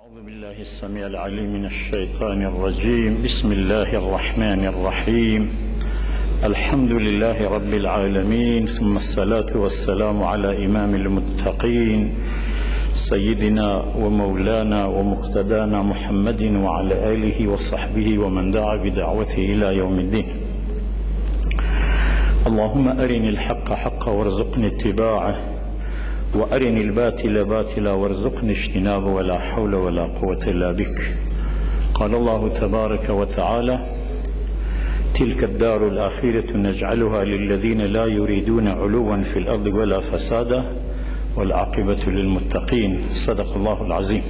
أعوذ بالله السميع العليم من الشيطان الرجيم. بسم الله الرحمن الرحيم. الحمد لله رب العالمين، ثم الصلاة والسلام على إمام المتقين سيدنا ومولانا ومقتدانا محمد وعلى آله وصحبه ومن دعا بدعوته إلى يوم الدين. اللهم أرني الحق حقا وارزقني اتباعه، وأرني الباطل باطلا وارزقني اجتنابه، ولا حول ولا قوة إلا بك. قال الله تبارك وتعالى: تلك الدار الآخرة نجعلها للذين لا يريدون علوا في الأرض ولا فسادا والعاقبة للمتقين. صدق الله العظيم.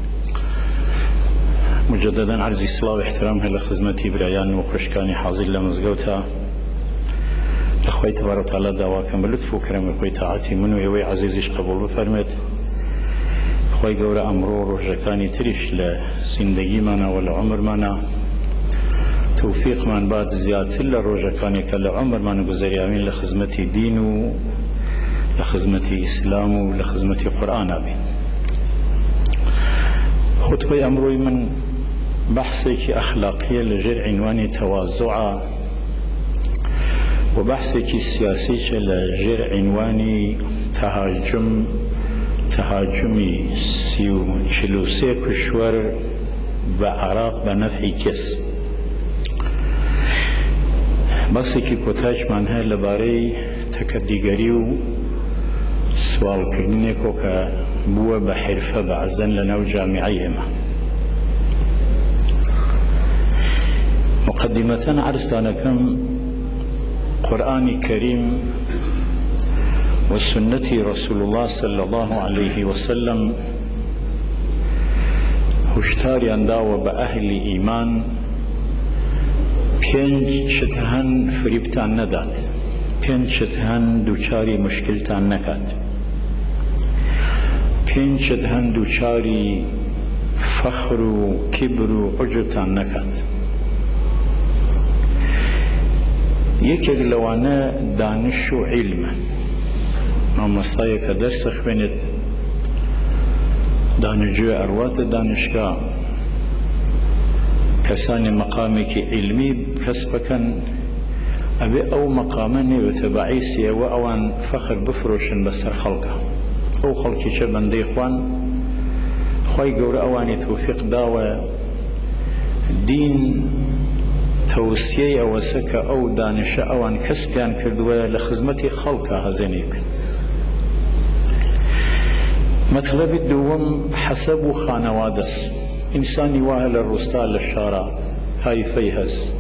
مجددا عرض الصلاة واحترامها لخدمتي بريان وخشكاني حاضر لمزقوتها أخوي تبارك وتعالى دعواكم بلطف وكرم أخوي طاعتي منو يوي عزيزيش قبول بفرمت. أخوي قورا أمرو روجكاني تريش لزندگي مانا والعمر مانا توفيق من بعد زيادة لروجكاني كالعمر مانا قزري آمين لخدمتي دين لخدمتي إسلام لخدمتي قرآن آمين. خطبي أمروي من بحثي أخلاقية لجر عنواني تواضعا، وبحثي سياسي لجر عنواني تهاجمي شلوسي كشور بعراق بنفع كس. بحثي كوتاج منها لباري تكديغريو سوال كرنيكو كبوة بحرفة بعزن لنو جامعيهما. مقدمة عرستانكم قرآن كريم وسنة رسول الله صلى الله عليه وسلم هشتاري انداو بأهل إيمان پنج شتهن فریبتان نداد، پنج شتهن دوچاری مشکلتان نکد، پنج شتهن دوچاری فخر و کبر و عجبتان نکد. یەکێک لەوانە دانش و علم. مامۆستایە کە دەرسە خوێنێت دانشجوێ ئەڕواتە دانشگا، کەسانی مەقامێکی علمی کەس بکەن، ئەبێ ئەو مەقامە نێوێتە بەعیسی ئەوە ئەوان فەخر بفرۆشن بەسەر خەڵکە. ئەو خەڵکیچە بەندەی خوان، خوای گەورە ئەوانی تەوفیق داوە دین توسية أوسك أو دانش أوان كسبيان كردوا لخدمة خلقها هزينيك. مطلب الدوم حسب خانوادس إنساني واهل الرسطال للشارع هاي فيهز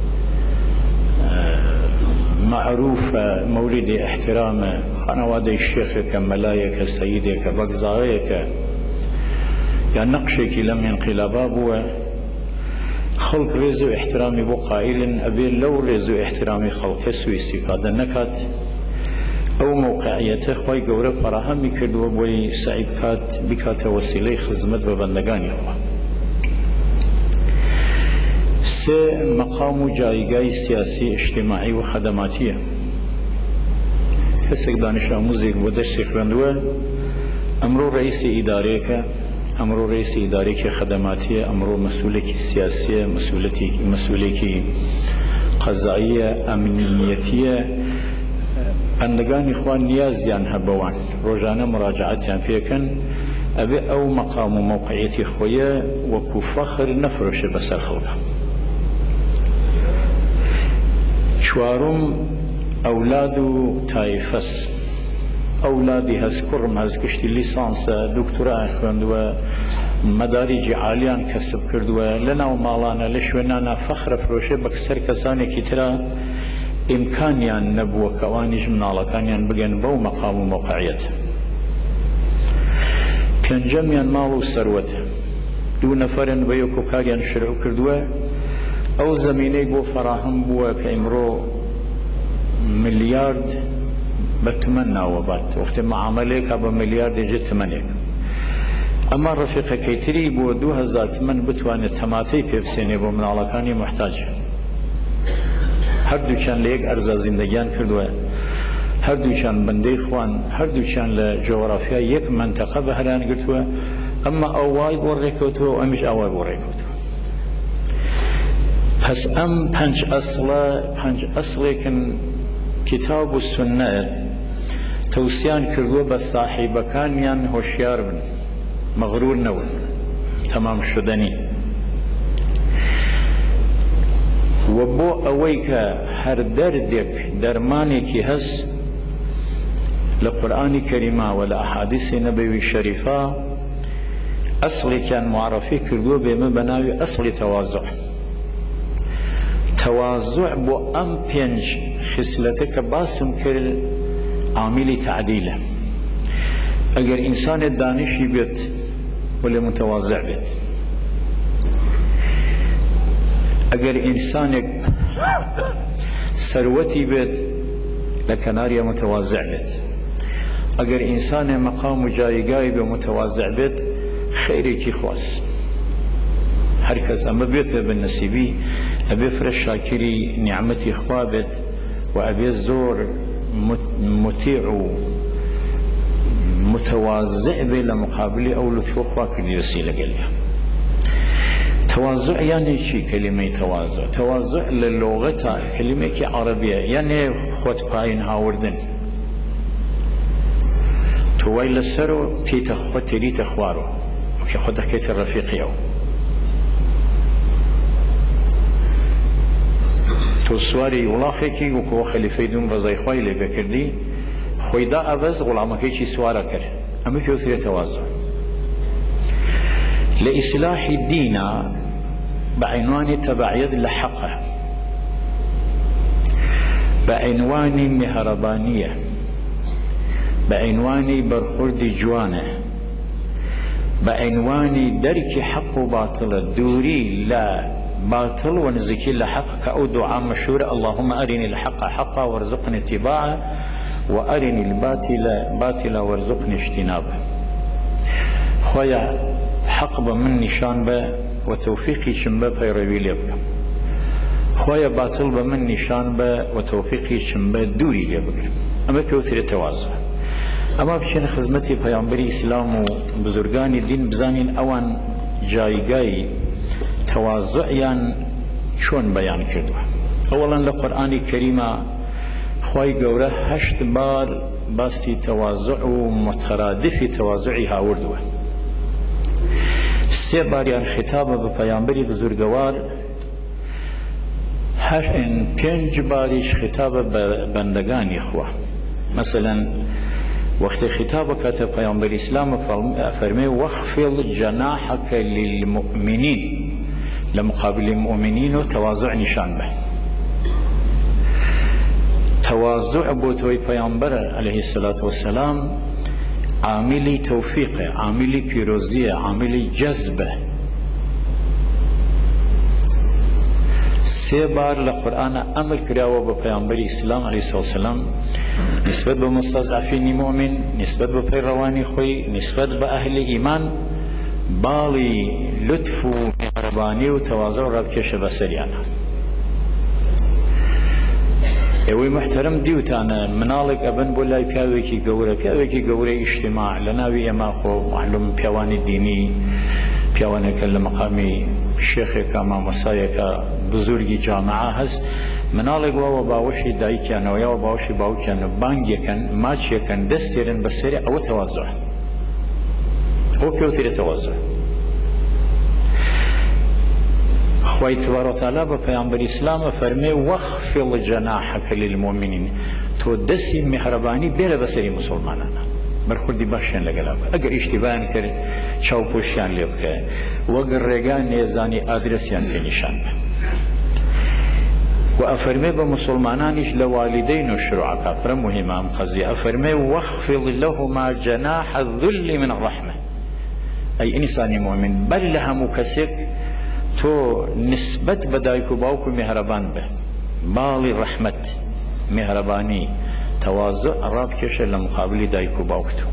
معروف مولد احترام خانواد الشيخ كملايك سيدك بقزاريك يعني نقشك لم انقلاباب خلق رزو احترامي بو قائل أبي لو رزو احترامي خلق سوي استفادة نكات أو موقعيته خواهي قورة فراهمي كردو بوي سعيد كات بكات وسيلي خزمت ببندگاني خواه. سي مقام جايقاي سياسي اجتماعي وخدماتية. كسك دانش آموزيك ودرسي خواندوه أمرو رئيس إداريك، أمرو رئيس إداريك خدماتية، أمرو مسؤوليك سياسية، مسؤوليك قضائية أمنيتية. بندگان إخوان نيازيان هبوان روجانا مراجعتيان فيكن أبي أو مقام وموقعيتي خويا وكو فخر نفرش بسر خلقه. شوارم أولادو تايفس أولادي هزكرم هزكشتي ليسانسا دكتوراه خوندوا مدارج عاليان كسب كردوا لنا ومالانا لشوينانا فخر فروشه بكسر كساني كترا إمكانيان نبوة كوانج منالكانيان بغن بو مقام وموقعيت. پێنجەمیان ماڵ و سەروەت، دوو نەفەرن بە یەک و کاریان شروع کردووە. ئەو زەمینەی بۆ فەراهم بووە کە ئیمڕۆ ملیارد بتمن ناوبات وقت معاملك أبو مليار جت تمنك. أما الرفيق كيتري بو 2008 بتوان التماتي بيفسيني بو من على كاني محتاج. هردو كان ليك أرزا زندگيان كردوا، هردو كان بندي خوان، هردو كان لجغرافيا يك منطقة بهران قلتوا ئەمە ئەوای بۆ ڕێکەوتووە و ئەمیش ئەوای بۆ ڕێکەوتووە. پس ئەم پەنج ئەسڵێکن کتاب و سنەت تەوسیان کردووە بە ساحیبەکانیان هۆشیار بن، مەغرور نەبن، تەمام شدنی. و بۆ ئەوەی کە هەر دەردێک دەرمانێکی هەست لە قورئانی کەریما و لە ئەحادیثی نەبەوی شەریفە ئەسڵێکیان معرەفی کردووە بێمە بە ناوی ئەسڵی تەواضوع. تەواضوع بۆ ئەم پێنج خصلەتە کە باسم کرد عاملی تعدیلە. ئەگەر ئینسانێک دانیشی بێت ولی متواضع بێت، ئەگەر ئینسانێک سەروەتی بێت لە کەناریە متواضع بێت، ئەگەر ئینسانێ مەقام و جایگای بێ متواضع بێت خەیرێکی خواست. هەر کەس ئەمە بێتە بە نەسیبی ئەبێ فرە شاکری نیعمەتی خوا بێت و ئەبێ زۆر مطیع و متواضع بێ لە مقابلی ئەو لطفە خوا کردی دەستی لەگەڵیە. تواضع یعنی چی کلمەی تواضع؟ تواضع لە لۆغەتە کلمێکی عەرەبیە، یعنی خۆت پایین هاوردن. تۆ وای لەسەر و تێیتە خۆ تێریتە خوارەوە وەکی خۆ دەکەیتە ڕەفیقیەوە. تۆ سواری وڵاخێکی وەکو خەلیفەی دوم ڕەزای خوای لێبێ کردی، خۆی دا ئەبەز غوڵامەکەیکی سوارە کرد، ئەمە پێوترێت تەواضع. لە ئیسلاحی دینە بە عنوانی تەبعیەت لە حەقە، بە عنوانی میهرەبانیە، بە عنوانی بەرخوردی جوانە، بە عنوانی دەرکی حەق و باتڵە، دووری لە باطل و نزیکی لە حەق کە ئەو دوعا مەشهورە اللهم ئەرینی الحەق حەقا وەرزقنی اتباعه و ئەرینی الباطل باطلا وەرزقنی اجتنابه. خۆیە حەق بە من نیشان بە و تەوفیقیشم بە پەیڕەوی لێ بکەم، خۆیە باتڵ بە من نیشان بە و تەوفیقیشم بە دووری لێ بگرم. ئەمە پێوترێت تەواضع. ئەمە بچێنە خزمەتی پەیامبەری ئیسلام و بزرگانی دین بزانین ئەوان جایگای تەواضعیان چۆن بەیان کردووە. ئەوەڵەن لە قورئانی کەریمە خوای گەورە 8 بار باسی تەواضع و مترادفی تەواضعی هاوردووە. 3 باریان خطابە بە پەیامبەری بزرگەوار، 5 باریش خطابە بە بەندەگانی خوا. مثلا وەختێ خطابە کاتە پەیامبەری ئیسلام فەرمێ وەخفض جەناحەکە للمؤمنین، لە مقابل المؤمنین و تەواضع نیشان بە. تەواضع بۆ تۆی پەیامبەر عەلەیهی السەلات وەسەلام عاملی تەوفیقە، عاملی پیرۆزیە، عاملی جەزبە. 3 بار لە قورئانە ئەمر کراوە بە پەیامبەری ئیسلام عەلەیهی السەلات وەسەلام نسبەت بە مستەضعەفینی مؤمن، نسبەت بە پەیڕەوانی خۆی، نسبەت بە ئەهلی ئیمان باڵی لطف و میهرەبانی و تەواضع و ڕابکێشە بەسەریانە. ئێوەی محتەرەم دیوتانە مناڵێک ئەبن بۆ لای پیاوێکی گەورە، پیاوێکی گەورەی ئیجتیماع لە ناوی ئێمە خۆ معلوم پیاوانی دینی، پیاوانێکە لە مەقامی شێخێکە مامۆستایەکە بزرگی جامعە هەست، مناڵێک وەوە باوەشی دایکیانەوە یاوە باوەشی باوکیانە بانگێکن ماچێکن دەستێرن بەسەری ئەوە تەواضع، ئەوە پێوترێ تەواضع. خوای تبارەک و تەعالا بە پەیامبەری ئیسلامە فەرمێ وەخفض جەناحەکە للمؤمنین، تۆ دەستی میهرەبانی بێرە بەسەری موسڵمانانە، بەرخوردی باشیان لەگەڵا بە. ئەگەر ئیشتیباهیان کرد چاوپۆشیان لێ بکە، وەگەر ڕێگان نێزانی ئادرەسیان پێ نیشان بە. و ئەفەرمێ بە مسلمانانیش لە والیدەین و شروعەکە پرە مهمە ئەم قەزیە، ئەفەرمێ وەخفض لەهما جەناح الذل من الرەحمە، ئەی ئینسانی مؤمن بەر لە هەموو کەسێک تۆ نسبەت بە دایک و باوک و میهرەبان بە، باڵی ڕەحمەت، میهرەبانی، تەواضع ڕابکێشە لە مقابلی دایک و باوکتۆ.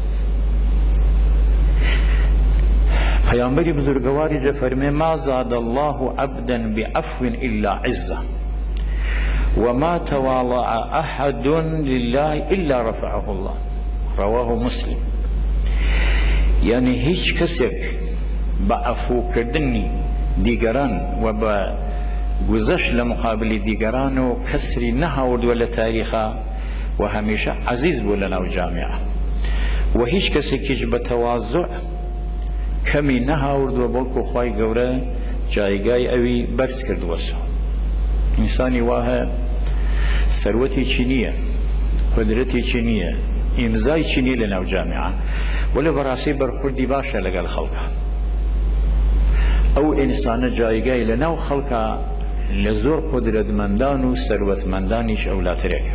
پەیامبەری بزرگەواریجە فەرمێ ما زاد الله عبدا بعفو إلا عزة وما تواضع أحد لله إلا رفعه الله، رواه مسلم. یعنی هیچ کەسێک بە عەفوکردنی دیگەران و بە گوزەشت لە مقابلی دیگەران و کەسری نەهاوردووە لە تاریخە و هەمیشە عەزیز بوو لەناو جامیعە و هیچ کەسێکیش بە تەواضوع کەمی نەهاوردووە بەڵکو خوای گەورە جایگای ئەوی بەرز کردووەسەوە. ئینسانی واهە سەروەتێکی نییە، قودرەتێکی نییە، ئیمزایکی نییە لەناو جامیعە وەلە بەڕاستی بەرخوردی باشە لەگەڵ خەڵکە. ئەو ئینسانە جایگای لەناو خەڵکە لە زۆر قودرەتمەندان و سەروەتمەندانیش ئەولاترێکە.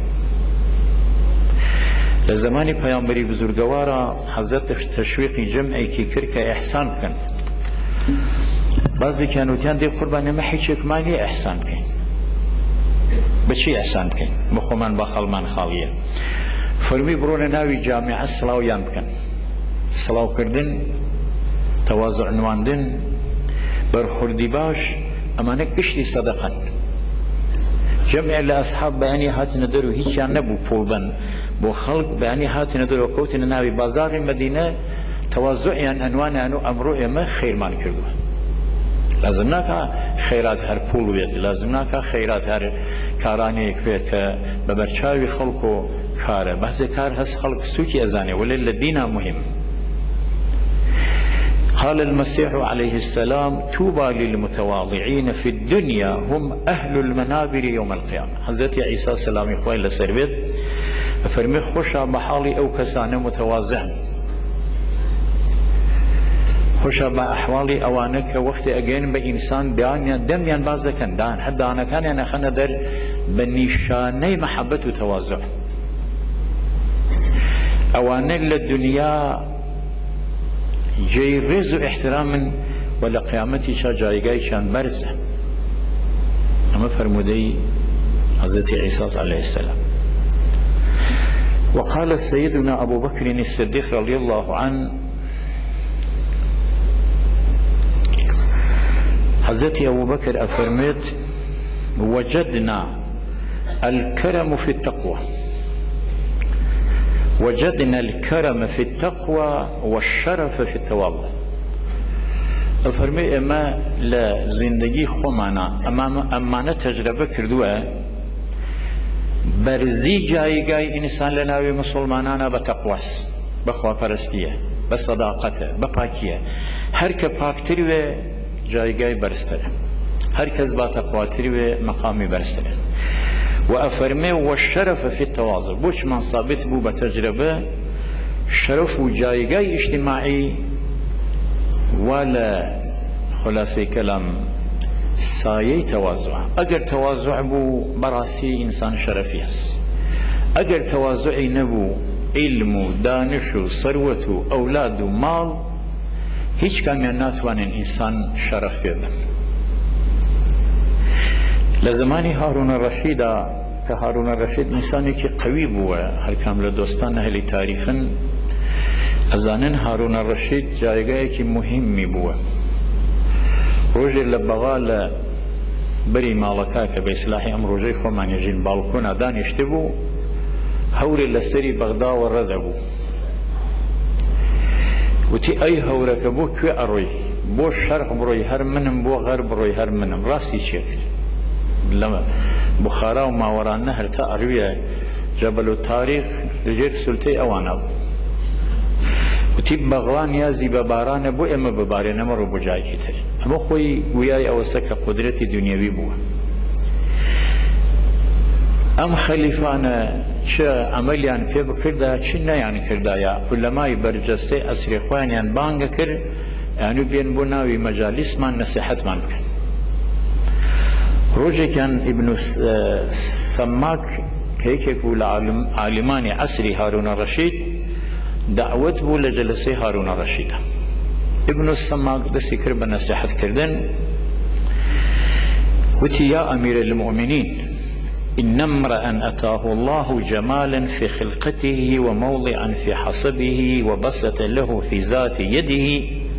لە زمانی پەیامبەری بزورگەوارە حەزرەت تەشویقی جەمعێکی کرد کە ئیحسان بکەن. بازێکیان وتیان دێ قوربان ئێمە هیچێکمان نییە ئیحسان بکەین. بەچی ئیحسان بکەین؟ بە خۆمان با خەڵمان خاڵیە. فەرمی بڕۆ لە ناوی جامیعە سڵاویان بکەن. سڵاوکردن، تەواضوع نواندن، بەرخوردی باش، ئەمانە گشتی سەدەقەن. جەمعێک لە ئەسحاب بەیانی هاتنە دەرەوە هیچیان نەبوو پۆڵبەن بۆ خەڵک، بەیانی هاتنە دەرەوە کەوتنە ناوی بازاڕی مەدینە، تەواضوعیان ئەنوانیان و ئەمڕۆ ئێمە خێرمان کردووە. لازم ناکە خەیرات هەر پوڵ بێت، لازم ناکە خەیرات هەر کارانەیەک بێت کە بە بەرچاوی خەڵک و کارە. بەعزێ کار هەست خەڵک سووکی ئەزانێ وەلێ لە دینە مهم. قال المسيح عليه السلام توبى للمتواضعين في الدنيا هم أهل المنابر يوم القيامة. حضرت عيسى سلام خوای لەسەر بێت فەرمی خۆشە بە حاڵی ئەو کەسانە متەواضعن، خۆشە بە ئەحواڵی ئەوانە کە وەختی ئەگەن بە ئینسان دەمیان باز دەکەن، هەر دانەکانیان ئەخەنە دەر بە نیشانەی مەحەبەت و تەواضوع. ئەوانە لە دنیا جێی ڕێز و احترامن و لە قیامەتیشا جایگایشان بەرزە. ئەمە فەرمودەی حەزرەتی عیسی عەلەیه السەلام. وقال سيدنا أبو بكر الصديق رضي الله عنه حضرت أبو بكر أفرمت وجدنا الكرم في التقوى، وجدنا الكرم في التقوى والشرف في التواضع. أفرمي إما لزندگی خۆمانە ئەمانە تەجربە کردووە بەرزی جایگای ئینسان لە ناوی مسلمانانە بە تەقواس، بە خواپەرستیە، بە سەداقەتە، بە پاکیە. هەر کە پاکتر وێ جایگای بەرزترە، هەر کەس با تەقواتر وێ مەقامی بەرزترە. وأفرمي والشرف في التواضع. بوش من ثابت بو بتجربة شرف وجايقاي اجتماعي ولا خلاصي كلام سايي تواضع. اگر تواضع بو براسي انسان شرفي هس، اگر تواضعي نبو علم دانش ثروت اولاد مال هیچ کامیان ناتوانن انسان شرف ببن. لزمانی هارون الرشید که هارون الرشید انسانی که قوی بوده، هر کامل دوستان اهل تاریخن ازانن هارون الرشید جایگاهی که مهمی بوده. روزی لبغال بری مالکا که به اصلاحی ام روزی خمانی جین بالکون دانشته بو، هوری لسری بغدا و رده بو. و تی ای هوره که بو کوی اروی، بو شرق بروی هر منم، بو غرب بروی هر منم، راستی چیه لما بخارا و ماوران نهر تا ارویه جبل التاريخ لجير سلطي اوانا وتيب بغوان يازي بباران بو اما ببارين امرو بجاي كتر اما خوي وياي اوسك قدرتي دنيوي بو ام خليفانا چه عمليان في بكردا چه نيان كردايا علماء برجسته اسري خوانيان بانگ كر يعني بين بناوي مجالس من نصيحت من بكن. روجي كان ابن سماك كيك بول عالمان عصري هارون الرشيد دعوت بول جلسي هارون الرشيد. ابن السماك دسي كرب نصيحت كردن وتي يا امير المؤمنين إن امرأ أتاه الله جمالا في خلقته وموضعا في حصبه وبسط له في ذات يده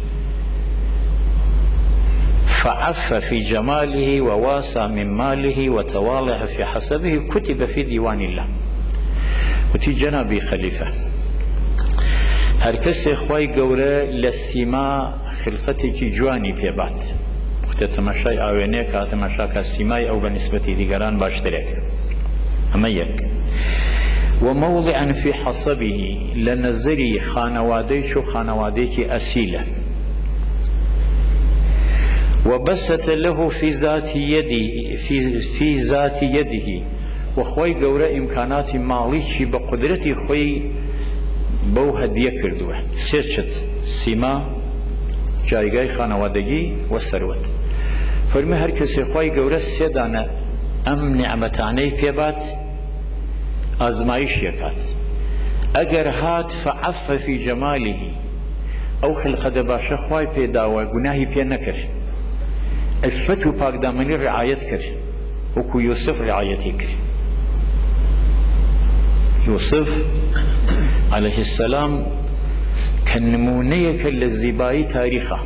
فعف في جماله وواسى من ماله وتواضع في حسبه كتب في ديوان الله. وتي جنابي خليفة هەر کەسێ خوای گەورە لە سیما خلقەتێکی جوانی پێبات وقتە تەماشای ئاوێنەیە کە تەماشاکە سیمای ئەو بە نیسبەتی دیگەران باشترێک ئەمە یەک وموضعا في حصبه لنظري خانواديك خانواديك أسيلة وبسط له في ذات يده في ذات يده وخوي قورا إمكانات ماليك بقدرتي خوي بو هدية كردوه سيرشت سيما جايغاي خانوادگي والثروت فرمي هر كسي خوي قورا سيدانا أم نعمتاني بيبات آزمایش یکات اگر هات فعف فی جماله او خلقت باشه خوای پیدا و گناهی پی نکر عفت و پاک دامنی رعایت کر وکو یوسف رعایتی کر یوسف علیه السلام كنمونيك للزباي تاريخه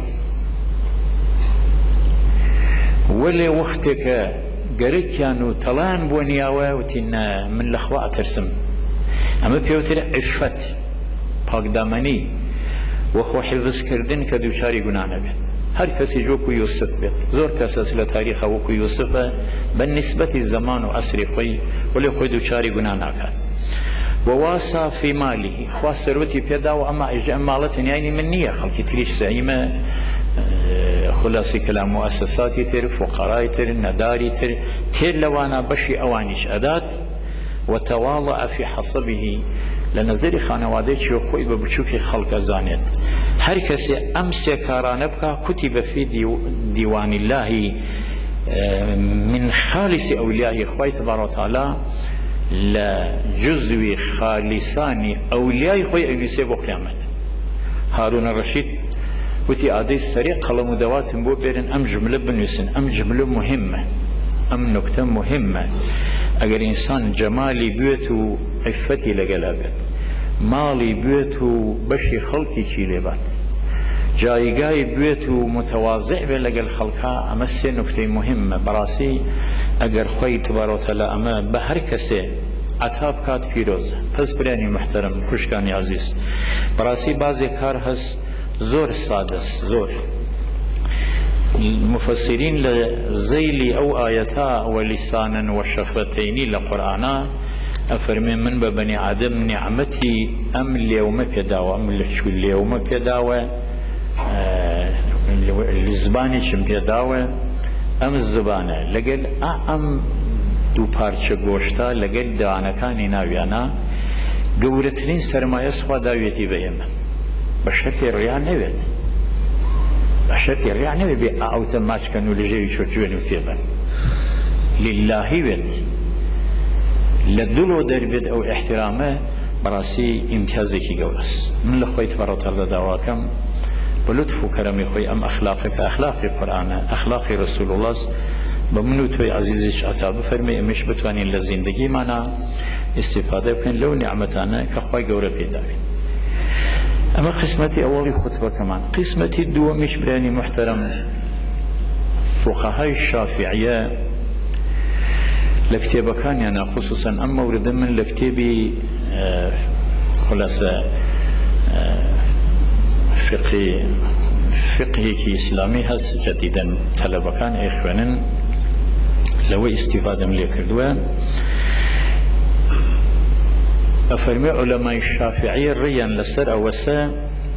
ولی وقتك قريتيانو طلان بونياوه وتينا من الاخواء ترسم اما بيوتر عفت پاک دامني وخو حفظ كردن كدوشاري گناه بيت هر کسی جوكو يوسف بيت زور كاساس لتاريخه وكو يوسف بالنسبة الزمان وأسر خوي ولي خوي دوشاري گناه ناكات وواسى في ماله خوا ثروتي بيدا واما اجا مالتن يعني من نيه خلقي تريش زعيمه خلاصي كلام مؤسساتي تر فقراء تر نداري تر لوانا بشي اوانيش ادات وتواضع في حصبه لنظر خانواديك وخوي ببچوكي خلق زانيت هر كسي امس كارانه بكا كتب في ديوان الله من خالص اولياء خوي تبارك وتعالى لجزء خالصان أولياء خوي أبيسي بو قيامت هارون الرشيد وتي عادي سريع قلم دوات بو بيرن أم جملة بنوسن أم جملة مهمة أم نكتة مهمة أجر إنسان جمالي بيوتو عفتي لقلابت مالي بيوتو بشي خلقي شيلبات جايقاي بيوتو متواضع بلقى الخلقاء أمسي نكتة مهمة براسي أجر خوي تبارك وتعالى أما بهر كسي عتاب كات فيروز پس براني محترم خوشكاني عزيز براسي بعضي كار هس زور سادس زور المفسرين لزيلي أو آياتا ولسانا وشفتين لقرآنا أفرمي من ببني عدم نعمتي أم اليوم بيداوة أم اليوم بيداوة الزباني شم بيداوة أم الزبانة لقل أم دو پارچه گوشتا لقل دانکانی ناویانا گورترین سرمایه سخوا داویتی بیم بشکل ریا نوید بشکل ریا نوید بی اوتا ماچ کنو لجوی چوچوینو پیبن للهی بید لدلو در بید او احترامه براسي امتيازي كي قولس من لخوي تبارك الله دعواكم بلطف وكرمي خوي ام اخلاقك اخلاق القران اخلاق رسول الله بمنو توي عزيزش عتاب فرمي امش بتواني لزندگي معنا استفاده بكن لو نعمتانا كخوي قوره بيداوي اما قسمتي اولي خطبه كمان قسمتي دومش براني محترم فقهاء الشافعيه لكتابة كان يعني خصوصا أما ورد من لكتابي خلاصة فقهي إسلامي هس جديدا طلبة كان إخوانا لو استفادة من الكردوة أفرمي علماء الشافعية ريا لسر أوسا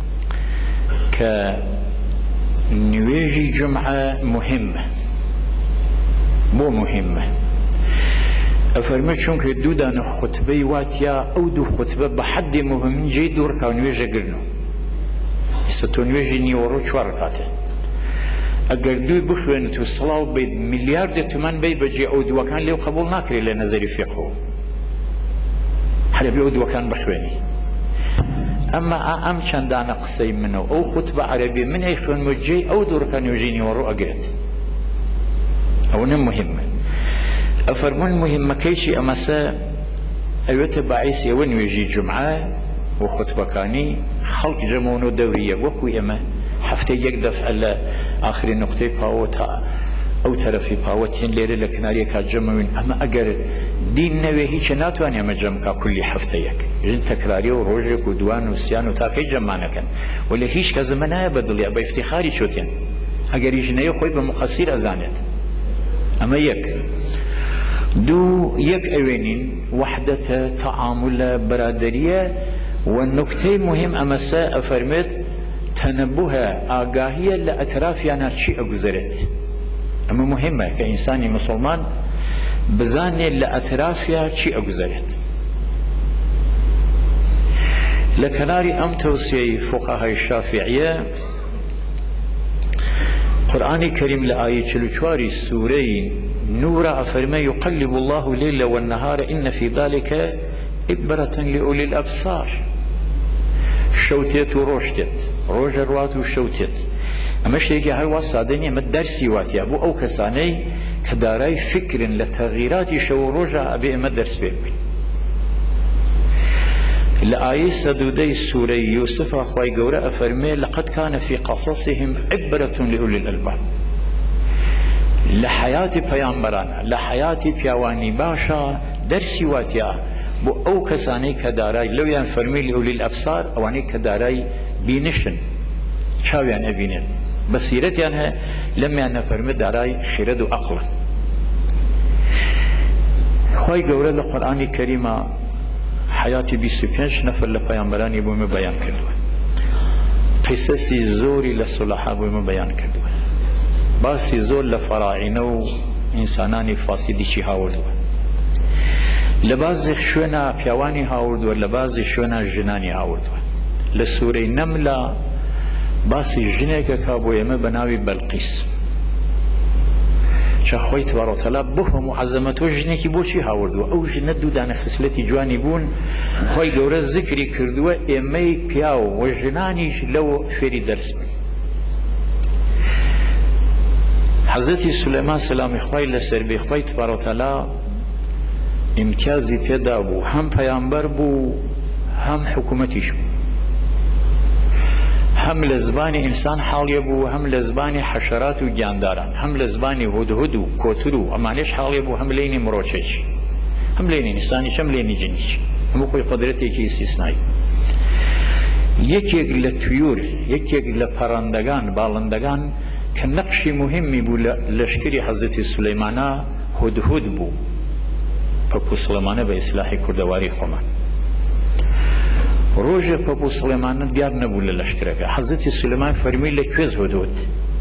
كنواجي جمعة مهمة مو مهمة أفرمي چونك دو دان خطبه واتيا أو دو خطبه بحد مهم جي دور كونويجا قرنو ستونويجي نيورو چوار ركاته اگر دو بخوين تو صلاة بيد مليار دي تمان بي بجي أو دو كان ليو قبول ناكري لنظري فقهو حالا بي أو دو كان بخويني أما أم چند دانا قصي منو أو خطبه عربي من يخوين مجي أو دور كان يجي نيورو أقرت أو مهمة أفرمون مهمة كيشي أمسا أيوة باعيسي ونويجي جمعة وخطبة كاني خلق جمعونو دورية وكو إما حفتي يقدف على آخر النقطة باوتا أو طرفي باوتين ليري لكناريكا جمعون أما أقر دين نوي هيش ناتواني أما جمعك كل حفتيك ژن تەکراری و ڕۆژێک و دوان و سیان و تاکەی جەمانەکەن ولی هیچ کەس زەمە نایە بە دڵیا بە ئیفتیخاری چۆتێن ئەگەری ژنەیە خۆی بە مقەسیر ئەزانێت. ئەمە یەک. دوو یەک ئەوێنین وەحدەتە تەعاملە بەرادەریە و نکتەی مهم ئەمەسە ئەفەرمێت تەنەبوهە ئاگاهیە لە ئەترافیانە چی ئەگوزارێت. ئەمە مهمە کە ئینسانی مسلمان بزانێت لە ئەترافیا چی ئەگوزارێت. لە کەناری ئەم تەوسیەی فوقەهای شافعیە قورئانی کەریم لە ئایە 44 سوورەی نورە ئەفەرمێ يقلب الله الليل والنهار إن في ذلك عبرة لأولي الأبصار. شەوتێت و ڕۆژتێت ڕۆژە ڕوات و شەوتێت. ئەمە شتێکی هەروە سادە نیە، ئەمە دەرسی واتیە بۆ ئەو کەسانەی کە دارای فکرن لە تەغییراتی شەو و ڕۆژە ئەبێ ئەمە دەرس پێ بکەین. لە ئایەی 110 سوورەی یوسف خوای گەورە ئەفەرمێ لقد كان في قصصهم عبرة لأولي الألباب. لە حیاتی پەیامبەرانە لە حیاتی پیاوانی باشە دەرسی واتیە بۆ ئەو کەسانەی کە دارای لەویان فەرمی لأولی الأبصار ئەوانەی کە دارای بینشن چاویان ئەبینێت بەسیرەتیان هەیە لەمیان نەفەرمێت دارای خیرەت و عەقڵن. خوای گەورە لە قورئانی کەریمە حیاتی 25 نەفەر لە پەیامبەرانی بۆ ئێمە بەیان کردووە. قیسەسی زۆری لە سولەحا بۆ ئێمە بەیان کردووە. باسی زۆر لە فەراعینە و ئینسانانی فاسیدیشی هاوردووە. لە بازێک شوێنە پیاوانی هاوردووە لە بازی شوێنە ژنانی هاوردووە. لە سوورەی نەملە باسی ژنێکە کا بۆ ئێمە بە ناوی بەلقیس. چە خۆی تبارەک و تەعالا بۆ هەموو عەزەمەتۆ ژنێکی بۆچی هاوردووە؟ ئەو ژنە دوودانە خسلەتی جوانی بوون خۆی گەورە زیکری کردووە ئێمەی پیا و ژنانیش لەو فێری دەرس بن. حەزەتی سولەیمان سەلامی خوای لەسەر بێ خوای تبارەک و تەعالا امتیازی پێدا بوو، هەم پەیامبەر بوو هەم حکوومەتیش بوو، هەم لە زمانی ئینسان حاڵیە بوو هەم لە زمانی حەشەرات و گیانداران، هەم لە زمانی هودهود و کۆتر و ئەمانەش حاڵیە بوو، هەم لێنی مرۆچێک، هەم لێنی ئینسانیش هەم لێنی جنیش، هەموو خۆی قدرەتێکی ئیستیسنایی. یەکێک لە تویور یەکێک لە پەڕەندەگان باڵندەگان کە نەقشی مهمی بوو لە لەشکری حەزەتی سولەیمانە هودهود بوو، پەپوو سڵێمانە بە ئیسلاحی کوردەواری خۆمان. ڕۆژێک پەپوو سڵێمانە دیار نەبوو لە لەشکرەکە، حەزەتی سولەیمان فەرمی لە کوێز هودهود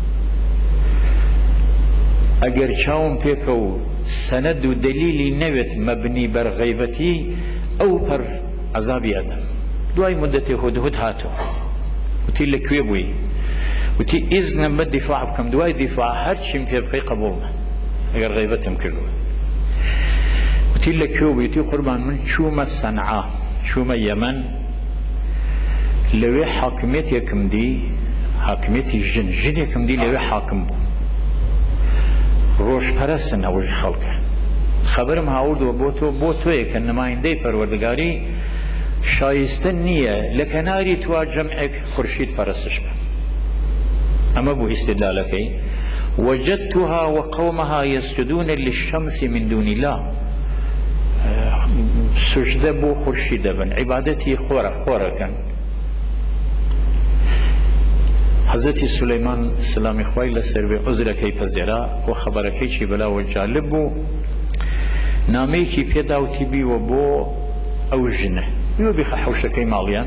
ئەگەر چاوم پێکە و سەنەد و دەلیلی نەوێت مەبنی بەر غەیبەتی ئەو پەر عەزابی ئەدەم. دوای مدەتێ هودهود هاتەوە وتی لەکوێ بووی؟ وتی ئیزنم بە دیفاع بکەم، دوای دیفاع هەرچیم پێ بکەی قبوڵمە ئەگەر غەیبەتم کردووە. وتی لەکوێ بووی؟ وتی قوربان من چوومە سەنعا، چوومە یەمەن، لەوێ حاکمیەتێکم دی، حاکمیەتی ژنێکم دی لەوێ حاکم بوو، ڕۆژپەرەستن ئەوەش خەڵکە، خەبەرم هاوردووە بۆ تۆ بۆ تۆیە کە نمایندەی پەروەردگاری شایستە نییە لە کەناری توا جەمعێک خورشید پەرستش بە. ئەمە بوو ئیستیدلالەکەی وجدتها وقومها يسجدون للشمس من دون الله. سجدە بۆ خورشید دەبن، عیبادەتی خۆرەکەن. حەزەتی سولەیمان سلامی خوای لەسەر بێ عوزرەکەی پەزێرا و خەبەرەکەی چی بەلاوە جالب بوو، نامەیەکی پێداوتی بیوە بۆ ئەو ژنە بیوە بیخە حەوشەکەی ماڵیان.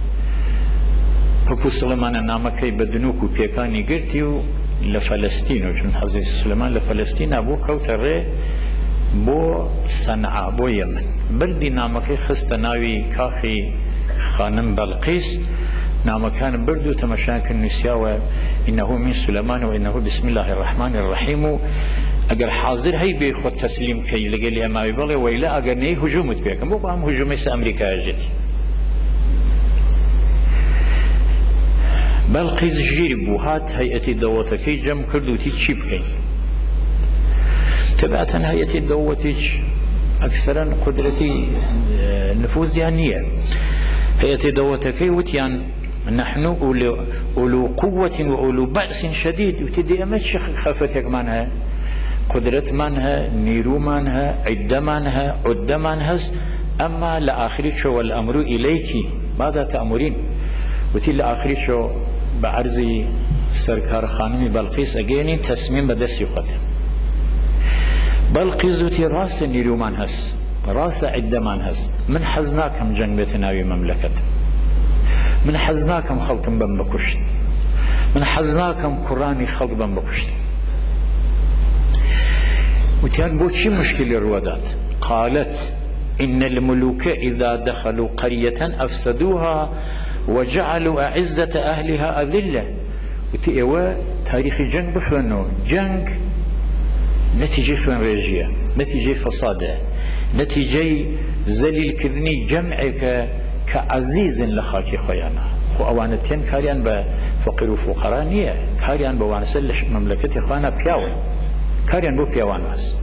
پەپوو سڵێمانە نامەکەی بە دنووک و پێکانی گرتی و لە فەلەستین و چون حەزەتی سولەیمان لە فەلەستینە بوو کەوتە ڕێ بۆ سەنعا بۆ یەمەن. بردی نامەکەی خستە ناوی کاخی خانم بەلقیس، نامەکان برد و تەمەشایان کرد نووسیاوە ئینەهو من سولەیمان و ئینەهو بسم الله الرحمن الرحیم و ئەگەر حاضر هەی بێ خۆت تەسلیم کەی لەگەلی ئەماوی بڵێ وەیلا ئەگەر نەی هجوومت پێکەم، بۆ ئەم هجوومەی سە ئەمریکایە ژێتی. بەلقیس ژیر بوو، هات هەیئەتی دەوڵەتەکەی جەم کرد و تی چی بکەین؟ تبعاً هەیئەتی دەوڵەتیش ئەکسەرەن قودرەتی نفوزیان نییە. هەیئەتی دەوڵەتەکەی وتیان نحن أولو قوة وأولو بأس شديد، وتی دێ ئەمە چی خەفەتێکمان هەیە؟ قدرەتمان هەیە، نیرومان هەیە، عیددەمان هەیە، عوددەمان هەست، أما لآخری شو والأمر إليك ماذا تأمرين وتي لآخری شو بعرضي سركار خانمي بلقيس أجيني تصميم بدس يقد بلقيس وتي راس نيرومان هس راس عدمان هس من حزناكم جنبتنا بمملكة من حزناكم خلق بمبكشت من حزناكم قراني خلق بمبكشت وكان بوشي مشكلة الروادات قالت إن الملوك إذا دخلوا قرية أفسدوها وجعلوا أعزة أهلها أذلة وتأوى تاريخ جنگ بخوانو جنگ نتيجة خوان ريجية نتيجة فسادة نتيجة زليل كذني جمعك كعزيز لخاكي خيانا خو أوانتين كاريان بفقر وفقراء نية كاريان بوانسل مملكة إخوانا بياون كاريان بو بياوان بس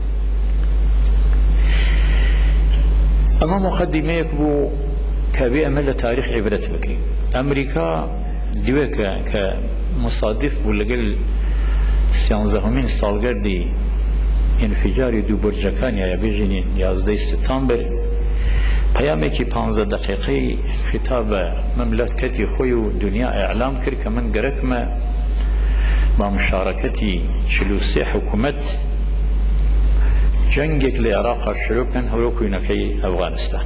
أما مقدميك بو كابي أمل تاريخ عبرة بكري أمريكا ديوه كمصادف بو لقل سيانزهمين سالگردي انفجار دو برجكان يا بيجيني 11 سپتامبر پیامێکی 15 دقیقەی خطاب مملکتی خۆی و دنیا ئیعلام کرد کە من گەرەکمە با مشارەکەتی 43 حکومەت جەنگێک لە عێراقا شروع بکەن هەورە کوێنەکەی ئەفغانستان.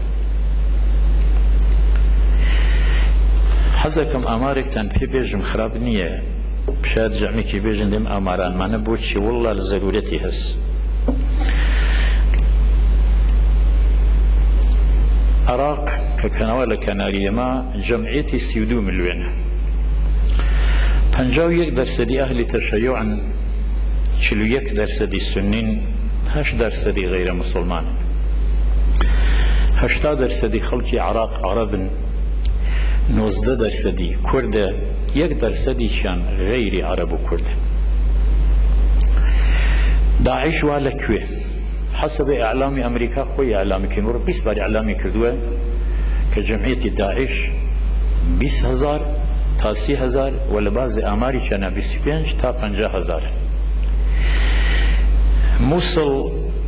حەزەکەم ئامارێکتان پێ بێژم خراپ نییە شاید جەمێکی بێژن لێم ئامارانمانە بۆچی وەڵڵا لە زەرورەتی هەست. عراق ككنوا لكناريما جمعيتي 32 مليون 51% أهل تشيعا 41% سنين 8% غير مسلمان 8% خلق عراق عرب 19% كرد 1% شان غير عرب وكرد. داعش والكوه حسب إعلام أمريكا خوي إعلامي كمور 20 بار إعلامي كردوه كجمعية داعش 20,000 تا 30,000 ولا بعض أماري كان 25 تا 50,000. موصل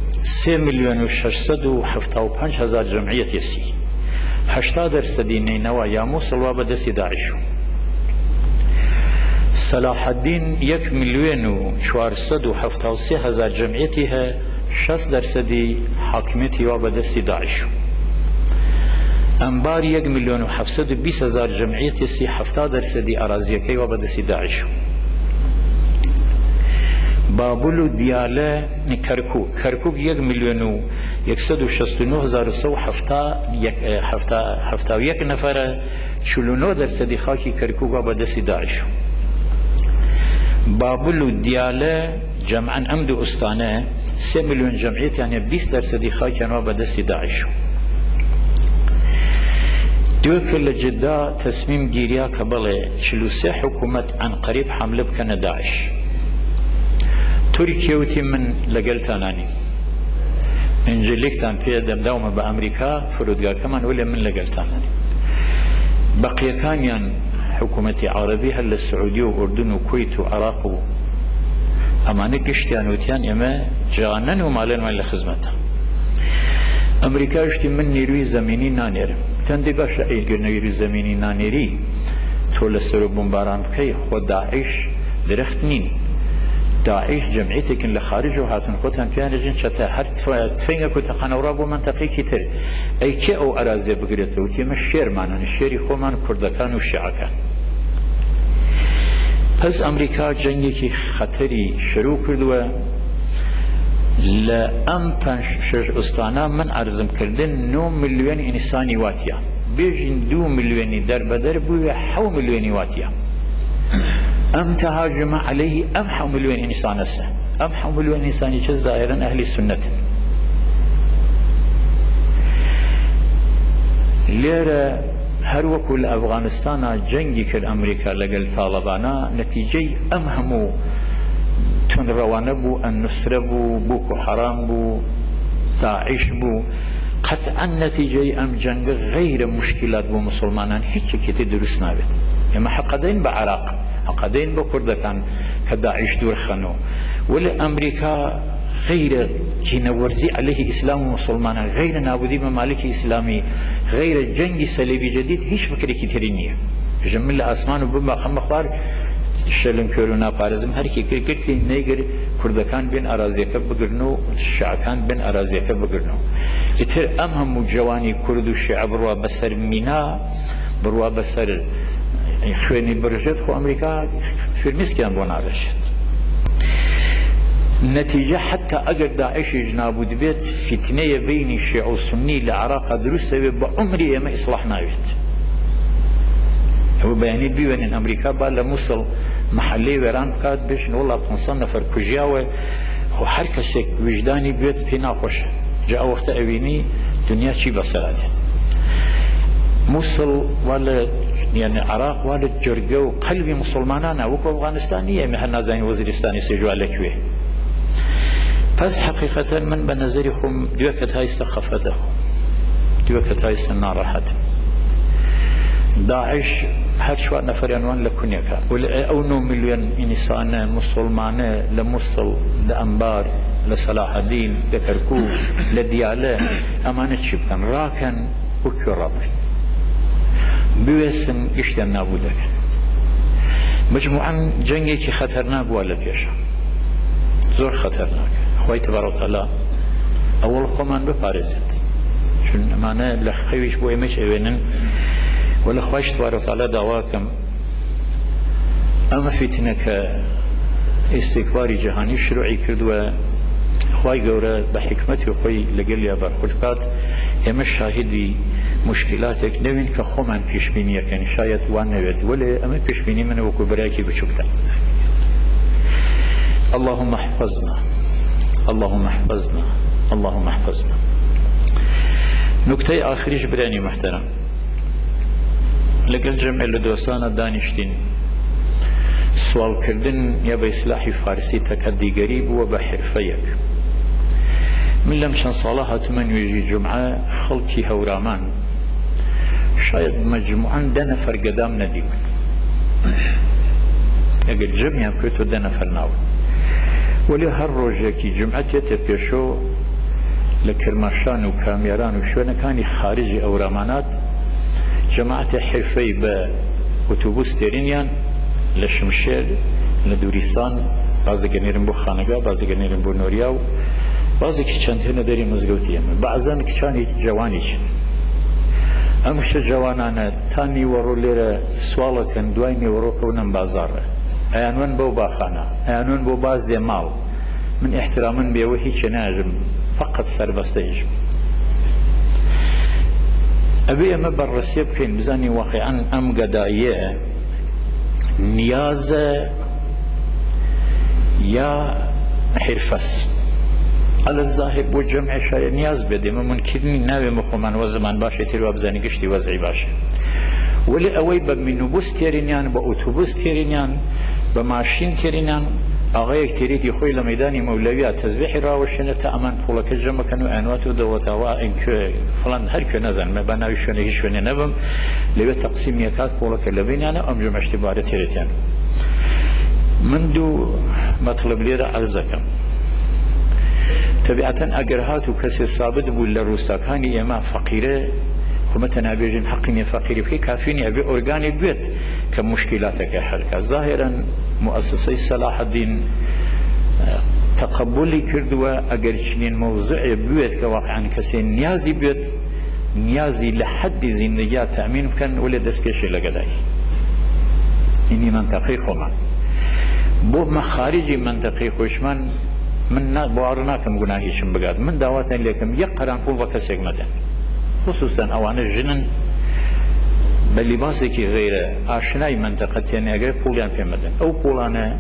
3,675,000 جمعية يسي 8% نينوا يا موصل وبدسي داعش. صلاح الدين 1,473,000 جمعيتها 6% حاكميتي وبدسي داعش. انبار 1,720,000 جمعيتي سي 7% اراضيكي وبدسي داعش. بابلو ديالة كركوك 1,169,171 نفر 49% خاكي كركوك وبدسي داعش. بابلو ديالة جمعا أمد أستانة 3 مليون جمعيت يعني 20% خاكي وبدسي داعش. دوكل جدا تصميم جيريا قبل 43 حكومة عن قريب حملة بكنا داعش. تركيا وتي من لقلتاناني انجليكتان بيدم دوما بأمريكا فرودقار كمان ولا من لقلتاناني بقي كان حكومة عربية هل السعودية وأردن وكويت وعراق أمانة قشتيان وتيان إما جانن ومالين ولا خزمتها أمريكا اشتي من نيروي زميني نانير تندقاش أيقر نيروي زميني نانيري تولى سرو بمباران بكي خود داعش درختنين داعش جمعيتك اللي خارج وهاتن خوتن بيان جن شتا هر تفينك وتقنورا بو منطقي كتر اي كي او اراضي بقريته وتي مش شير معنى الشيري خومان كردكان والشيعكان. پس امريكا جنگي خطري شروع كردوا لأم پنج استانا من عرضم كردن 9 مليون انساني واتيا بيجن 2 مليون در بدر بو 7 مليون واتيا أم تهاجم عليه أم 7 مليون إنسان هسه أم 7 مليون إنسان ظاهرا أهل السنة ليرة هر وكل أفغانستان جنگي كالأمريكا لقل طالبانا نتيجة أمهمو تون روانه بو النصر بو بوكو حرام بو داعش بو قطعا نتيجة أم جنگ غير مشكلات بو مسلمانان هيك كده درست نابد اما حقدين بعراق حقدين بكردكان كداعش دور خنو ولا أمريكا غير كينورزي عليه إسلام ومسلمان، غير نابودي ممالك إسلامي، غير جنگ صليبي جديد، هيش فكرة كتيرينية جمل آسمان وبما خمخوار شلم كورونا بارزم هر کی کرد نيجر كردكان بين أراضيك بقرنو الشعكان بين أراضيك بقرنو إتر أمهم جواني كرد الشعب بروا بسر مينا بروا بسر خويني برجت خو أمريكا في المسكين بونا رشت نتيجة حتى أجر داعش جنابو دبيت فتنة بين الشيعة والسني لعراق دروسة بعمري ما إصلاحنا بيت هو بياني بيوان إن أمريكا بالموصل محلي ويران بكات بيش والله 500 نفر كجياوه خو هر کسك وجداني بيت فينا خوش جاء وقت أويني دنيا چي بصلاتت موصل ولا يعني عراق ولا جرقه وقلبي مسلمانانا وكو أفغانستانية مهنا زين وزيرستاني سيجوا لكوه بس حقيقة من بنظري خم دوكت هاي سخفته دوكت هاي سنارحت داعش هر شوى نفر عنوان لكونيكا أو 9 مليون إنسان مسلمان لموصل لأنبار لصلاح الدين لكركوك لديالة أمانة شبكا راكن وكرابن بويسن اشتن نابودك مجموعا جنگي كي خطرناك ولا بيشا زور خطرناك خوي تبارك وتعالى أول خمان ببارزت شون أمانة لخويش بو إمش إيوينن ولا خواهش تبارك وتعالى دعواكم أما فتنة استكباري جهاني شروعي كردوا خواهي قورا بحكمتي وخواهي لقليا برخلقات اما شاهدي مشكلاتك نوين كخومان پیشبینیه كان شاید وان نوید ولا اما پیشبینی من وكو براكي بشكتا اللهم احفظنا اللهم احفظنا اللهم احفظنا نكتة آخرش براني محترم لقل جمع لدوستانا دانشتين سوال كردن يا بإصلاح فارسي تكدي قريب وبحرفيك من لمشان صلاحة من يجي جمعة خلقي هورامان شايد مجموعا دنا فرقدام نديون اقل جمع كويتو دنا فرناو ولي هر روجاكي جمعتي تبيشو لكرماشان وكاميران وشوانا كاني خارجي اورامانات جماعة حرفي بأوتوبوس تيرينيان لشمشير لدوريسان بعضی گنیرم بو خانگاه بعضی گنیرم بو نوریاو بعضی که چند هنه داری مزگوتیم بعضن که چانی جوانی چن امش جوانانه تانی ورو لیر سوال کن دوای ورو خونم بازاره ایانون بو باخانه ایانون بو بازی مال من احتراما بیوه هیچ ناجم فقط سربستيجم أبي أما برسي بكين بزاني واقعا أم قدائية نيازة يا حرفس على الظاهر والجمع شاي نياز بدي ما ممكن ناوي مخمان وزمان باشا تيروا بزاني قشتي وزعي باشا ولي أوي بمن بوس تيرينيان بأوتوبوس تيرينيان بماشين تيرينيان أغايك تريد يخوي لميداني مولويات تسبيح راوشنا تأمن فولك الجمع كانوا أنوات ودوتوا إنك فلان هرك نزل ما بناوي شونه هيشونه نبم لبي تقسيم يكاد فولك اللبين أنا أم جمع اشتبار تيريتان منذ مطلب لي عرزكم تبعة أجرهات وكسر صابد ولا روساكاني إما فقيرة ومتنا بيجن حقني فقير بكي كافيني أبي أورجاني بيت كمشكلاتك حركة ظاهرا مؤسسي صلاح الدين تقبلي كردوا أجرشنين موضوع بيت كواقعا كسين نيازي بيت نيازي لحد زندگيات تأمين كان ولا دسكيش لقداي إني منطقي خما بو مخارجي منطقي خوشمان من بوارناكم قناهيشم بقاد من دعواتن لكم يقران قول وكسيك مدن خصوصا اوان جنن بلباسي كي غير آشناي منطقة يعني اگر پولان پیمدن او پولانه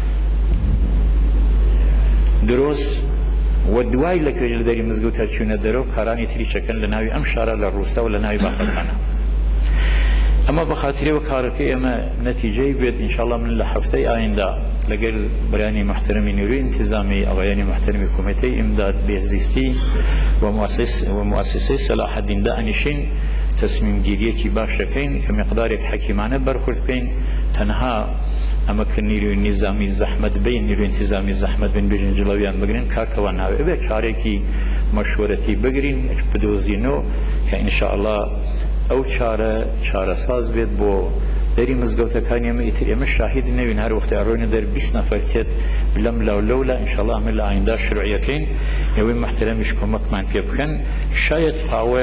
دروس ودواي لك داري مزگوتا چونه درو کاراني تري شكن لناوي ام شارع للروسا ولناوي باقرخانه اما بخاطري وكاركي اما نتيجه بيد ان شاء الله من لحفتي آينده لقل براني محترمي نوري انتظامي أغياني محترمي كوميتي إمداد بهزيستي ومؤسسي صلاح الدين دانشين تەسمیم گیریەکی باش دەکەین کە مقدارێک حەکیمانە بەرخورد بکەین تەنها ئەمە کە نیروی نیزامی زەحمەت بین نیروی انتیزامی زەحمەت بین بێژن جڵەویان بگرن کارتەوە ناوێ بێ چارێکی مەشوەرەتی بگرین بدۆزینەوە کە ئینشاءالله ئەو چارەساز بێت بۆ دەری مزگەوتەکانی ئێمە ئیتر ئێمە شاهید نەوین هەر وەختە ڕۆینە دەر 20 نەفەر کێت لەم لەولەولا ئینشاءالله ئەمە لە ئایندا شروعیەکەین ئێوەی محتەرەمیش کۆمەکمان پێ بکەن شاید پاوە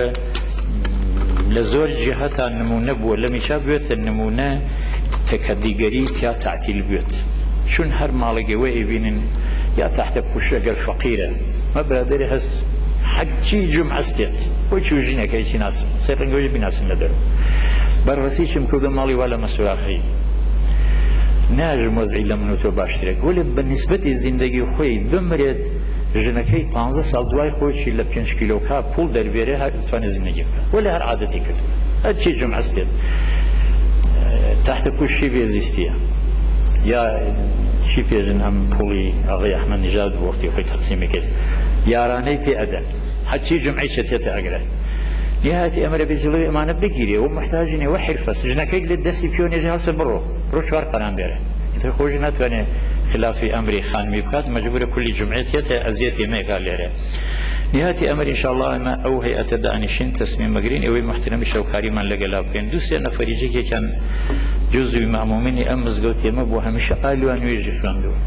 لە زۆر جیهەتا نمونە بووە لە میشا بوێتە نمونە تەکەدیگەری یا تعتیل بێت چون هەر ماڵێگەوە ئەیبینن یا تحتە پوشە گەر فەقیرە مە برادەری هەست حەجی جومعەستێت بۆ چوژینەکەیکی ناسم سێ ڕەنگەوەی بیناسم لە دەرەوە بەڕەسی چم کەوتە ماڵی وا لە مەسوراخەی ناژم وەزعی لە من و تۆ باشترێک وەلێ بە نیسبەتی زیندەگی خۆی بمرێت ژنەکەی 15 ساڵ دوای خۆیی لە 5 کیلۆکا پوڵ دەربێرێ هەر ئەتوانێت زیندەگی بکات وەلێ هەر عادەتی کردووە هەرچی جومعەستێت تحتە پوشی بێزیستیە یا چی پێژن ئەم پوڵی ئاغای ئەحمەد نیژاد بۆ وەختی خۆی تەقسیمی کرد یارانەی پێ ئەدەن هەرچی جومعەی چێتێتە ئەگرێ نهایەتی ئەمە لە بێجڵەوەی ئەمانە بگیرێ و محتاجینێ وە حرفەس ژنەکەی لێ دەستی پێ و نێژە هەڵسە بڕۆ 4 قەران بێرە ئیتر خۆشی ناتوانێت خلافی ئەمری خانمی بکات مەجبورە کولی جومعێتێتە ئەزیەت ئێمەیەکا لێرە نهایەتی ئەمر ئینشاءالله ئێمە ئەو هەیئەتە دانیشین تەسمیم مەگرین ئەوەی محترەمی شەوکاریمان لەگەڵا بکەین دوو سێ نەفەریجێکێکیان جزوی مەمومینی ئەم مزگەوت ئێمە بۆ هەمیشە ئالوان نوێژی خوێندووە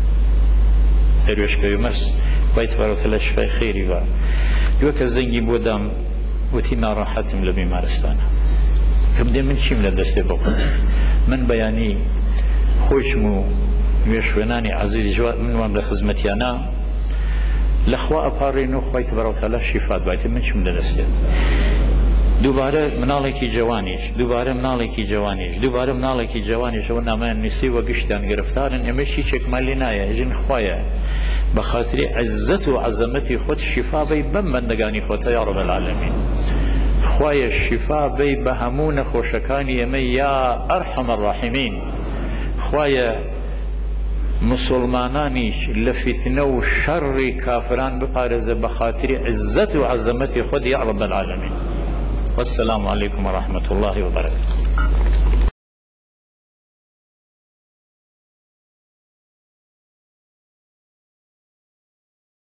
دەروێشکەوی مەرس خوای تبارەکە لە شفای خێری بە دووە کە زەنگی بۆ دام وتی ناڕەحەتم لە بیمارستانە کەم دێ من چیم لە دەستێ بکەم من بەیانی خۆشم و نوێ خوێنانی عەزیزی جواد منوان لە خزمەتیانە لەخوا ئەپارڕێن و خوای تبارەکە لە شیفات بایتر من چیم لە دەستێ دووبارە مناڵێکی جوانیش دووبارە مناڵێکی جوانیش ئەوە نامەیان نووسی وە گشتیان گرفتارن ئێمە هیچێکمان لێ نایە ژن خوایە بە خاتری عەزەت و عەزەمەتی خۆت شیفا بەی بەم بەندەگانی خۆتە یا ڕەب العالەمین خوایە شیفا بەی بە هەموو نەخۆشەکانی ئێمە یا ئەرحەم الراحیمین خوایە مسلمانانیش لە فتنە و شەڕی کافران بپارێزە بە خاتری عەزەت و عەزەمەتی خۆت یا ڕەب العالەمین والسلام عليكم ورحمة الله وبركاته